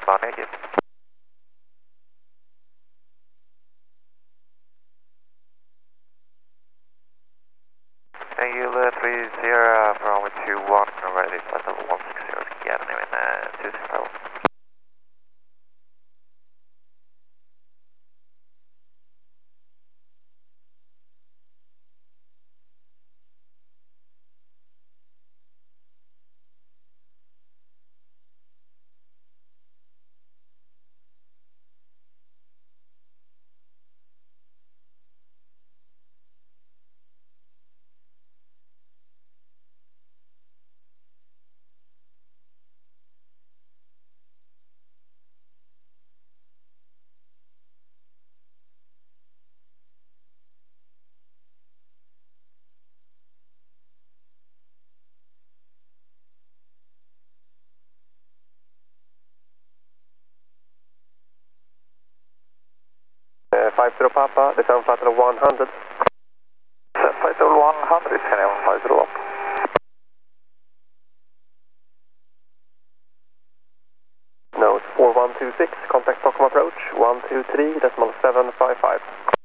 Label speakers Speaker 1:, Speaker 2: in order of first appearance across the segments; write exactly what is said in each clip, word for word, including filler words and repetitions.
Speaker 1: one eighty. Thank you, uh, three zero for only two one, ready flight level one six zero, get in uh, two zero.
Speaker 2: Uh, five zero Papa, descend flight level one hundred.
Speaker 1: Flight level one hundred, can I five zero up?
Speaker 2: Nose four one two six, contact Stockholm approach, one two three, decimal seven five five.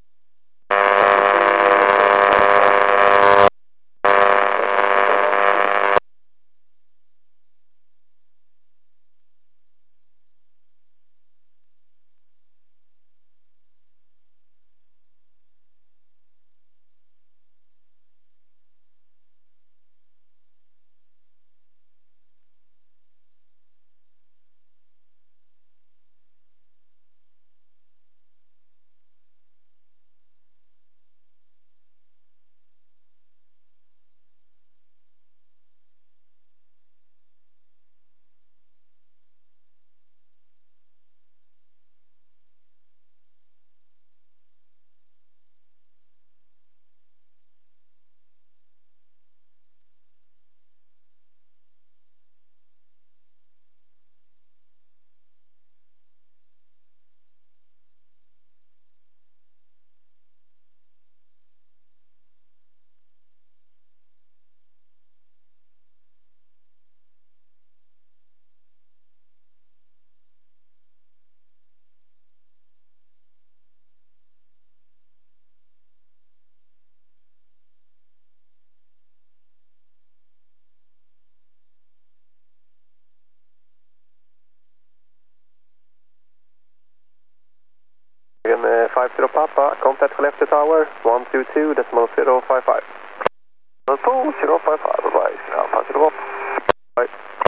Speaker 2: Again, uh, five zero Papa, contact Skellefteå Tower, one two two, decimal zero five five.
Speaker 1: two zero five five, bye-bye, now five zero up.
Speaker 2: Bye.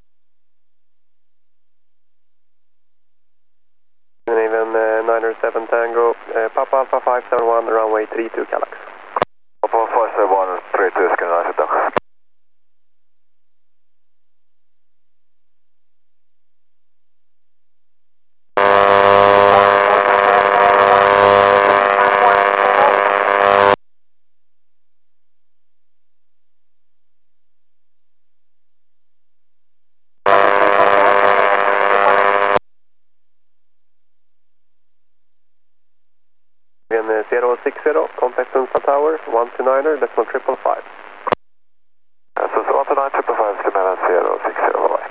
Speaker 2: And even uh, nine zero seven Tango, uh, Papa Alpha five seven one, runway three two Kallax.
Speaker 1: Papa five seven one, three two, ska ni sitta?
Speaker 2: Again, uh, zero six zero, contact Sundsvall Tower, one two niner, decimal triple five.
Speaker 1: Så one two nine triple five till mellan zero six zero, bye-bye.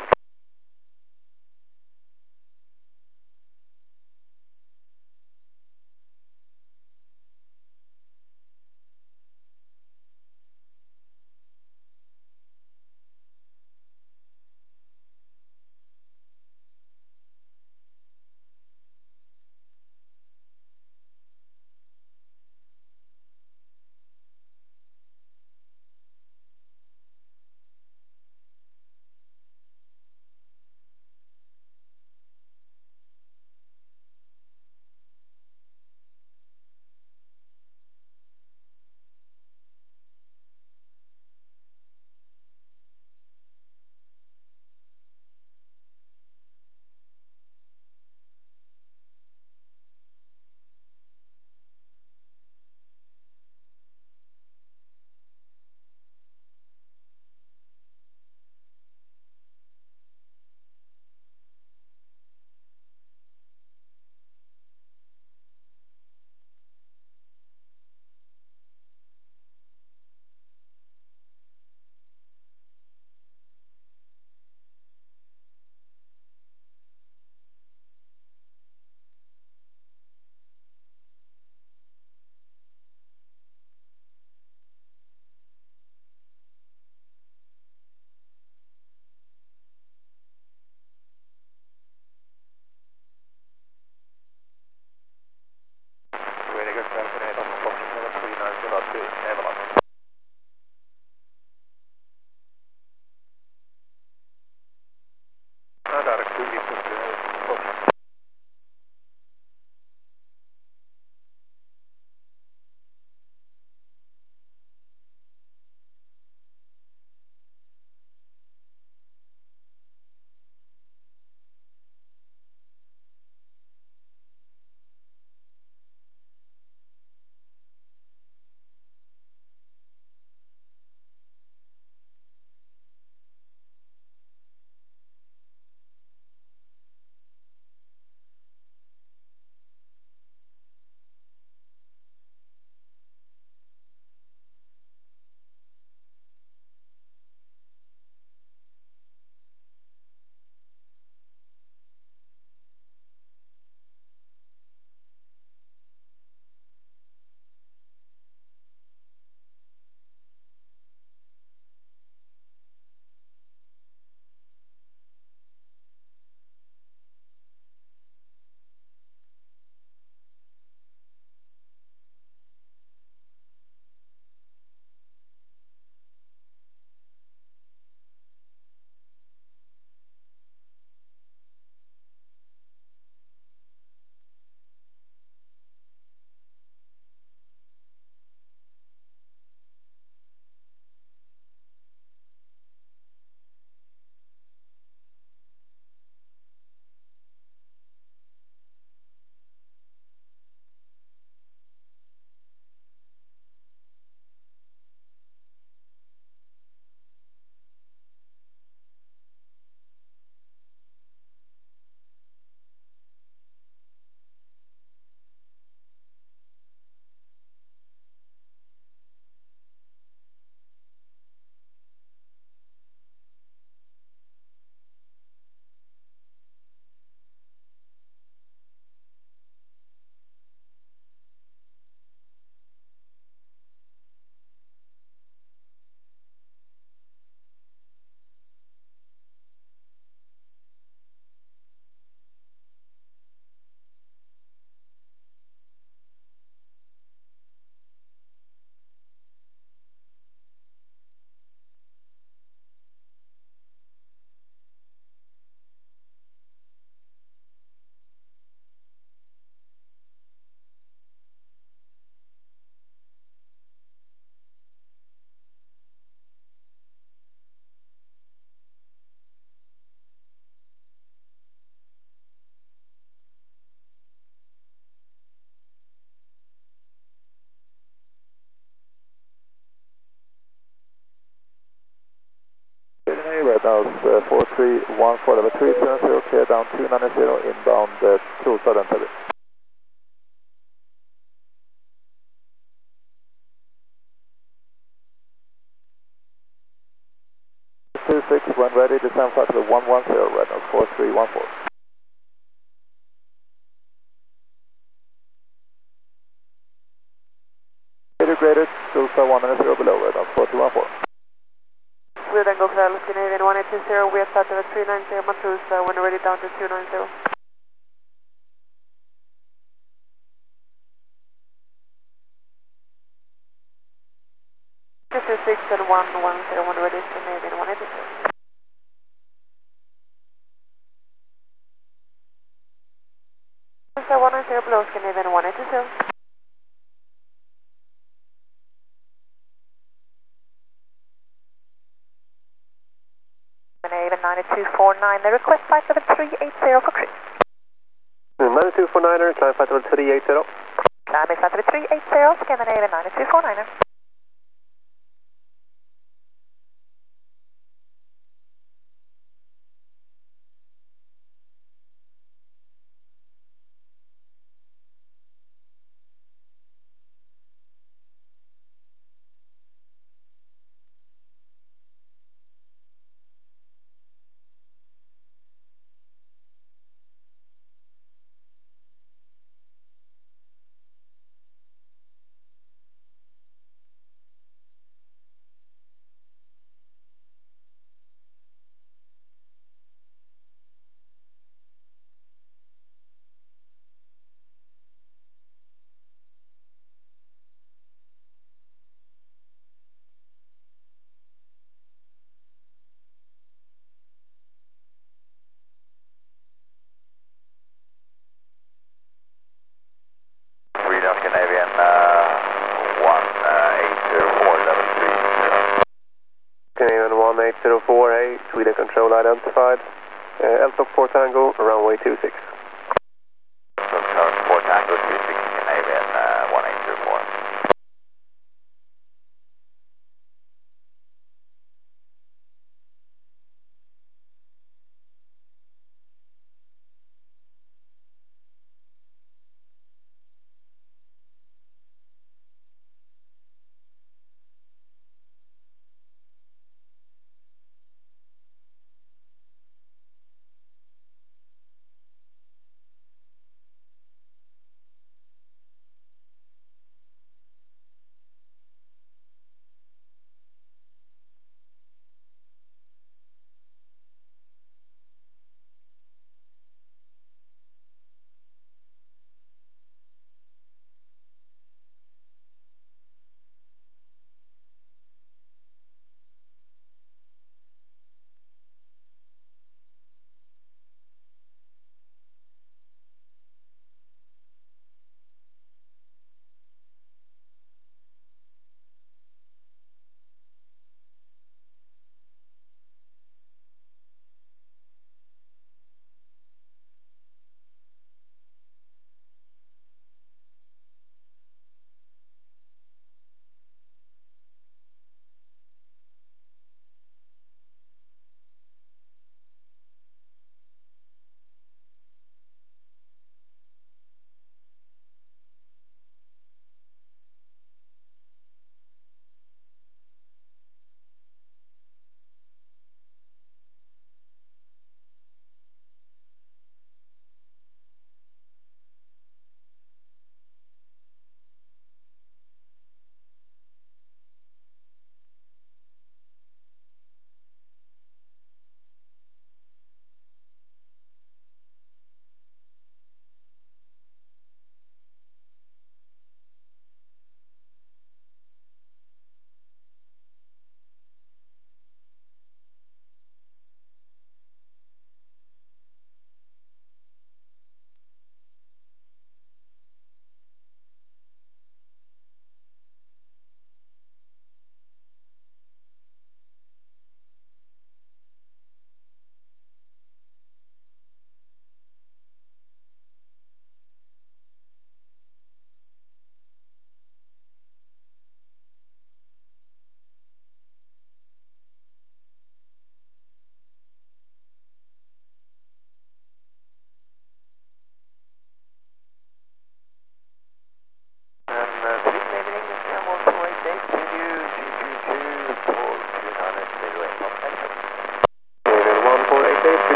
Speaker 3: one four level three seven zero, clear down two nine zero, inbound uh, Trosa then Täby. two six, when ready, descend flight level one one zero, Renault four three one four. Graded, Trosa one nine zero below, Renault four two one four.
Speaker 4: Sweden Go Canal, Scandinavian one eight two zero, we have flight level three nine zero, Matusa, when ready down to two nine zero. two two six and one one zero, when ready, Scandinavian one eight two zero. Matusa one nine zero below, Scandinavian one eight two zero. nine two four nine, the request flight level three eight zero for cruise.
Speaker 2: nine two four nine, climb flight level three eight zero.
Speaker 4: Climbing flight level three eight zero, Scandinavian nine two four nine.
Speaker 1: Sweden Scandinavian uh, one eight zero four, level three zero.
Speaker 2: Scandinavian one eight zero four, hey, Sweden control identified. Uh, L T O C four Tango, runway two six.
Speaker 1: So current four Tango two six, Scandinavian uh, one eight zero four.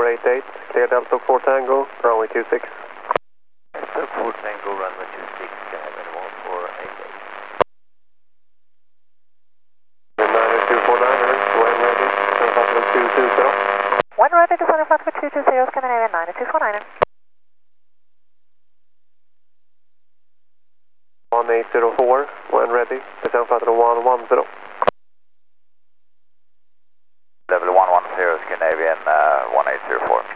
Speaker 2: eight eight, clear Delta four Tango, runway two six.
Speaker 1: Delta four Tango, runway two six, can I have anyone for eight eight?
Speaker 2: nine two four nine, when ready, descend flight level two two zero.
Speaker 4: When ready, descending flight level two two zero, Scandinavian nine two four nine.
Speaker 2: one eight zero four, when ready, descend flight level one one zero.
Speaker 1: Level one one zero, Scandinavian uh, one eight zero four.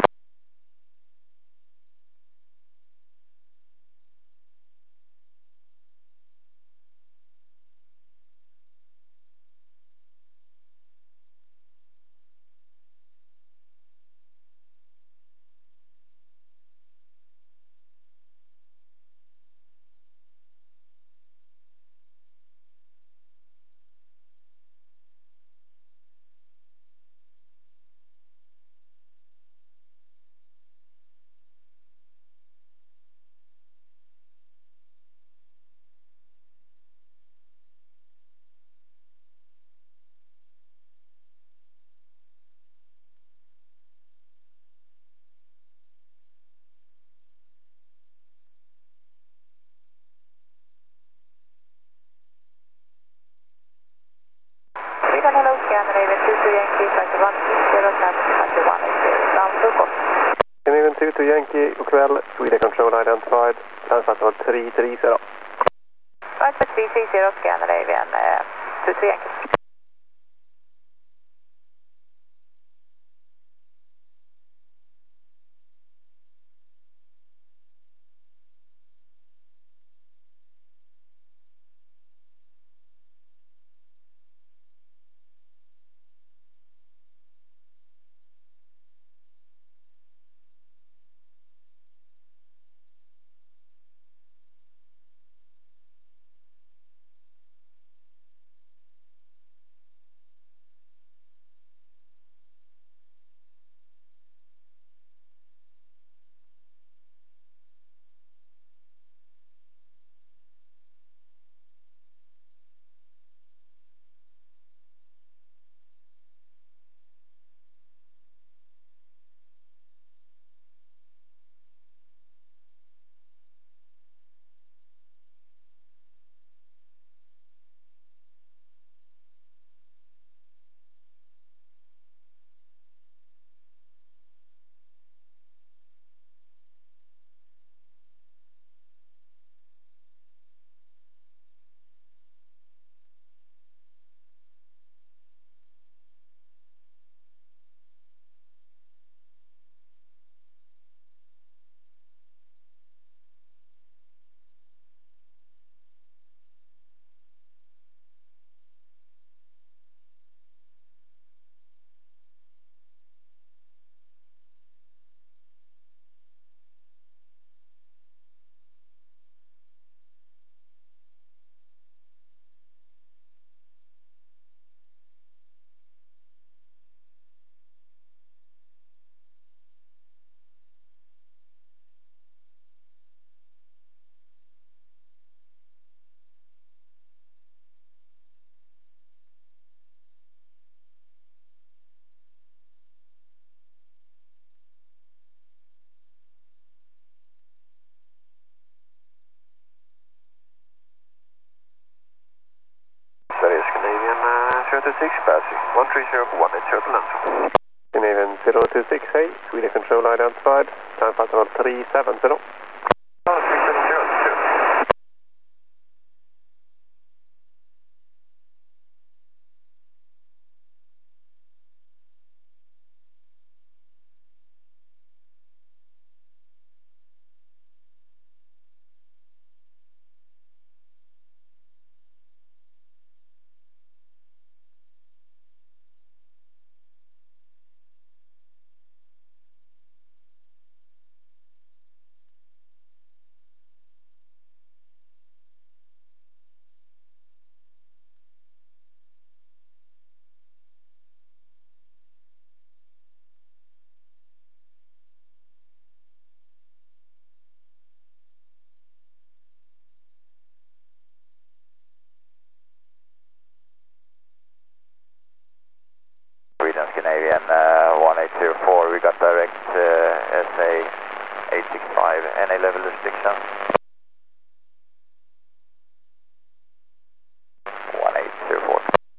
Speaker 4: Sweden, hello, Scandinavian two two Yankee, flight one zero seven, flight one eight zero, ground Stockholm.
Speaker 2: Scandinavian two two Yankee, god kväll, Sweden control identified, descend flight level three three zero.
Speaker 4: Flight three three zero, Scandinavian uh, two two Yankee.
Speaker 2: That is Canadian uh, zero two six, passing one three zero for one eight zero to land. Canadian zero two six, hey, Sweden control identified, descend flight level three seven zero. Oh, three seven zero, two.
Speaker 1: five, any level restriction? one eight zero four.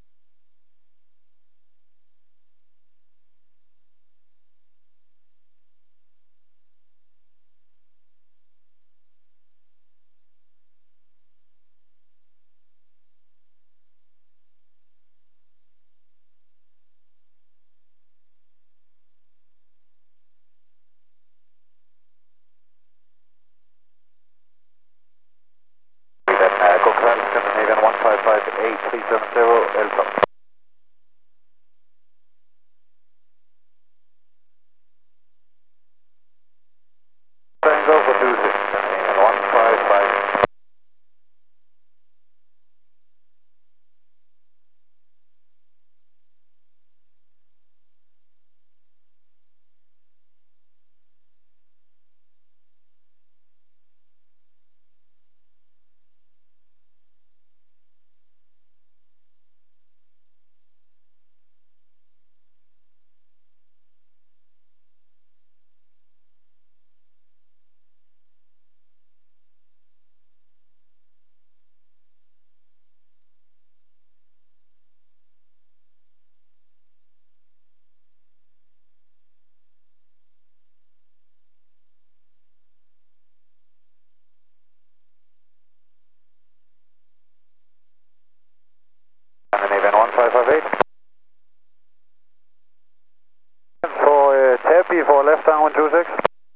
Speaker 1: Cochrane, Scandinavian one five five eight three seven zero, Elton. Tango for two six, Scandinavian one five five. Scandinavian one five five eight. For uh, Tappy for left down one two six.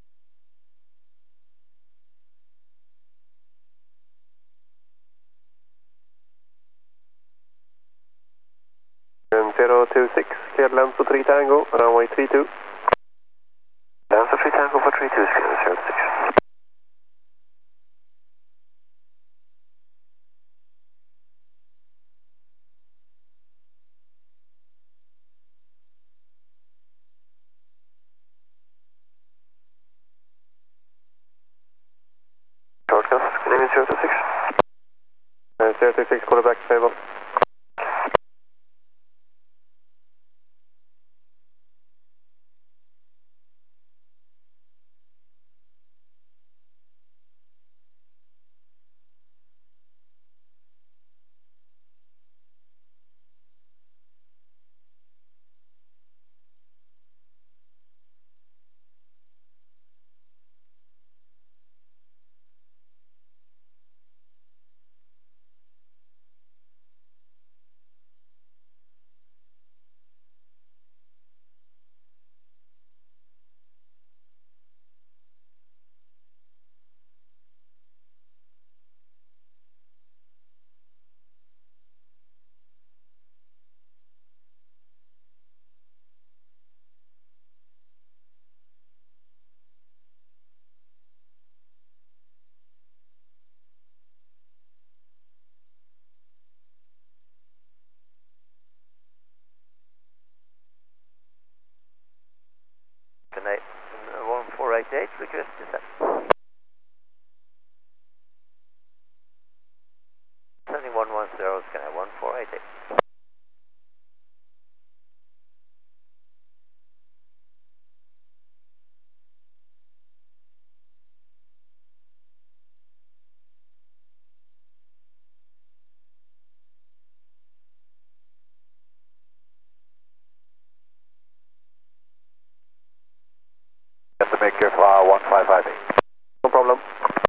Speaker 2: zero two six, cleared lens for three Tango, runway three two. Lens for three Tango for three two, cleared zero six. Shortcut, Scandinavian zero two six. Uh, zero two six, call it back to table.
Speaker 1: one four eight eight, request descent. Sending one one zero, scanner one four eight eight. Just to make it uh, one five five eight.
Speaker 2: No problem.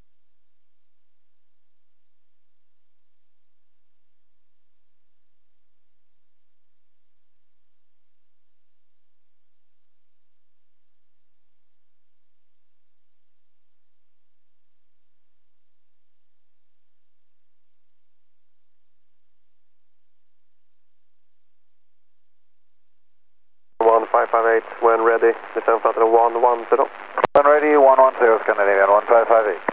Speaker 2: one five five eight, when ready, descend flight level one one zero.
Speaker 1: When ready, one one zero, Scandinavian one five five eight.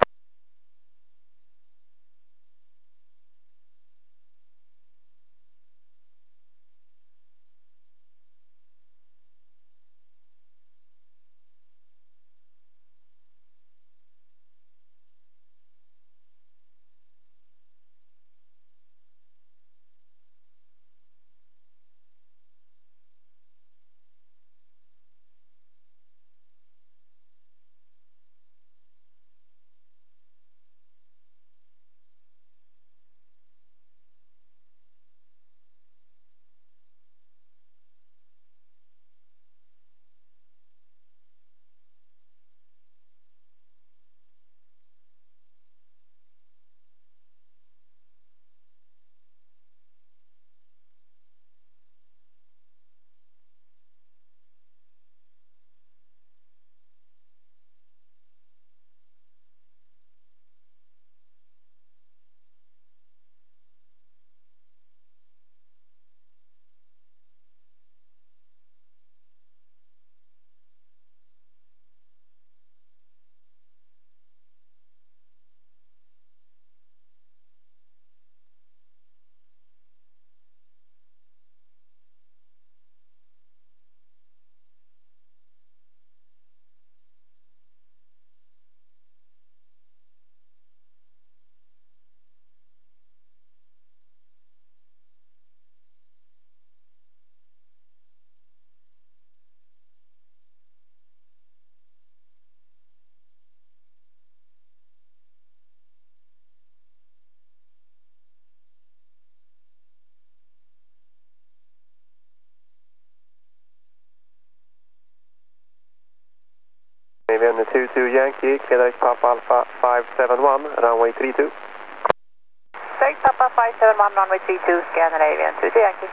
Speaker 2: Fredrik Papa Alpha five seven one, runway three two.
Speaker 5: Fredrik Papa five seven one, runway three two, Scandinavian two two Yankee.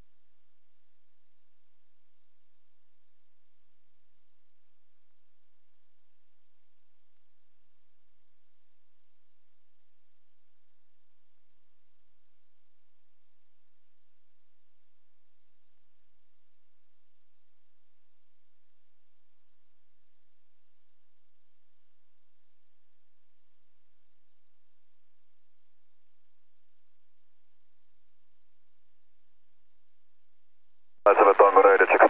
Speaker 1: seven Tango radio check.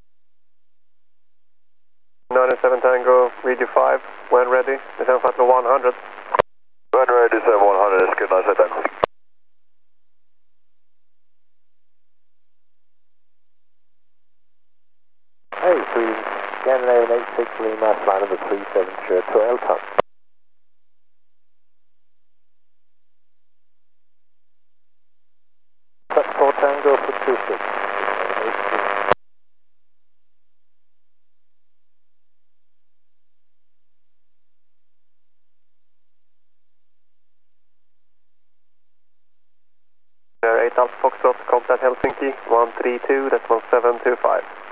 Speaker 2: nine seven Tango, read you five, when ready, descend flight level one hundred.
Speaker 1: When ready, descend one hundred, is good, nine seven Tango.
Speaker 3: Hey, Sweden, Scandinavian eight six Lima, flight number three seven zero to Elton. Touch four Tango for two six.
Speaker 2: eight Alpha Foxtrot, contact Helsinki, one three two, decimal seven two five.